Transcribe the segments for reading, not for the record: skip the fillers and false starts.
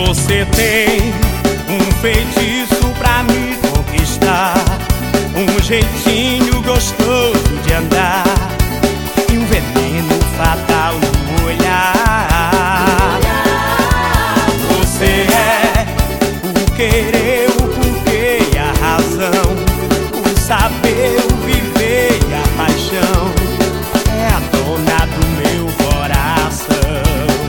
Você tem um feitiço pra me conquistar, um jeitinho gostoso de andar e um veneno fatal no olhar. Você é o querer, o porquê e a razão, o saber, o viver e a paixão. É a dona do meu coração.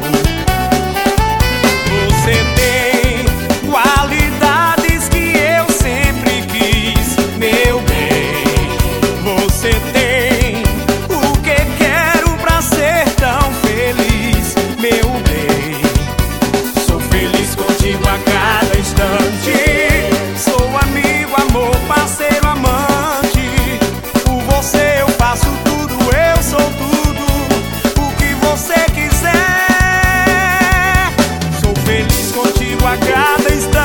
Você tem qualidades que eu sempre quis, meu bem. Você tem o que quero pra ser tão feliz, meu bem. Sou feliz contigo a cada instante. Sou amigo, amor, parceiro, amante. Por você eu faço tudo, eu sou tudo o que você quiser. Sou feliz contigo a cada instante.